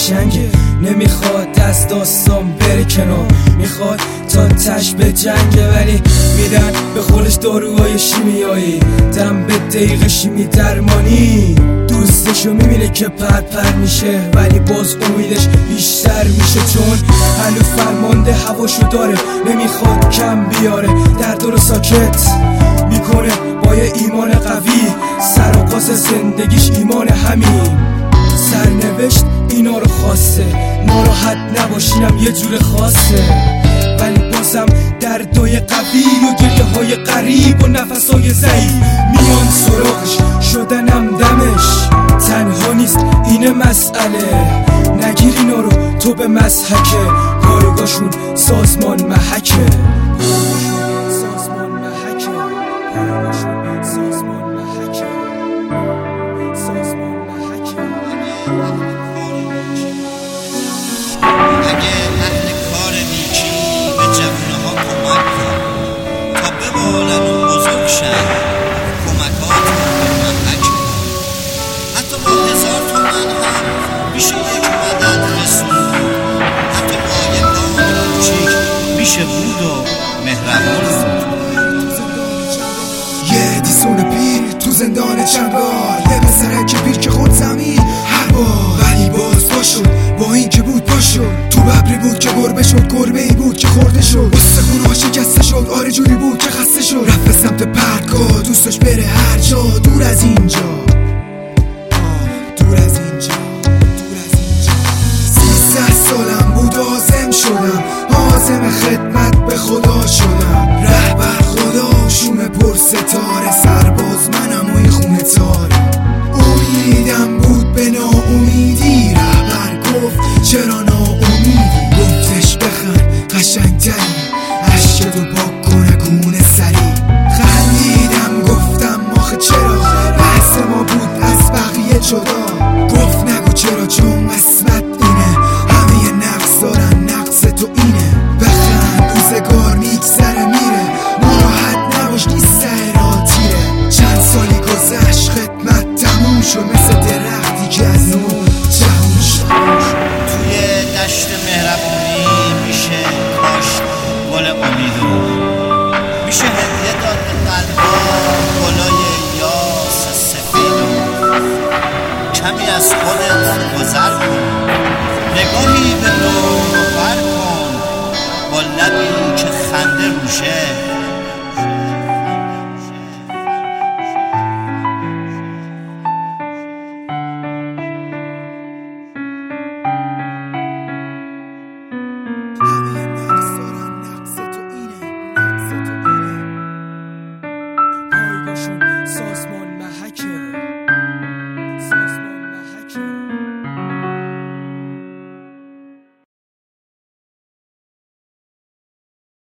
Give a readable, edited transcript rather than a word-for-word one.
قشنگه، نمیخواد از داستان بره کنار، میخواد تا تش به جنگه، ولی میدن به خورش داروهای شیمیایی، دم به دقیقه شیمی درمانی. دوستشو میبینه که پر میشه، ولی باز امیدش بیشتر میشه، چون هنو فرمانده هواشو داره، نمیخواد کم بیاره، درد رو ساکت میکنه با یه ایمان قوی، سرآغاز زندگیش ایمان همین سرنوشت اینا رو خواسته، ناراحت نباشینم یه جور خاصه، ولی بازم دردای قوی و گریه های غریب و نفسای ضعیف میان سراغش، شدنم دمش تنها نیست اینه مسئله، نگیر اینا رو تو به مضحکه، پایگاهشون سازمان محکه. اگه اهل کار نیکی به جوونه ها کمک کن تا ببالن و بزرگ شن، کمکات رو محک کن. حتی با 1000 تومن هم میشه یک مدد رسون، حتی با یه دام کوچیک میشه بود و مهربون. یه دیسون پیر تو زندان چنگار، یه پسرک پیر که خود زمین هر بار، ولی باز پاشد با این که بود پاشد، تو ببری بود که گربه شد، گربه ای بود که خورده شد، استخونه ها شکسته شد، آره جوری بود که خسته شد، رفت به سمت پرتگاه دوستش بره هر جا، دور از اینجا، دور از اینجا، دور از اینجا. 13 سالم بود آزم شدم، آزم خدمت به خدا شدم، رهبر خدا شوم پر ستاره، سرباز منم و این خونه تاره، امیدم بود به ناامیدی، رهبر گفت چرا ناامیدی، گفتش بخند قشنگتری، عشقتو پاک کنه کونه سری، خندیدم گفتم آخه چرا بحث ما بود از بقیه جدا، گفت نگو چرا چون قسمت اینه، همه نقص دارن نقص تو اینه، بخند روزگار میگذره میره، ناراحت نباش نیست سهرا تیره، چند سالی گذشت خدمت تموم شد، مثل درختی که از نو جمع شد. توی دشت مهربونی میشه کاشت گل امیدو، میشه هدیه داد به قلبا گلای یاس سفیدو، کمی از خودت گذر کن، نگاهی به دور و بر کن، با لبی که خنده روشه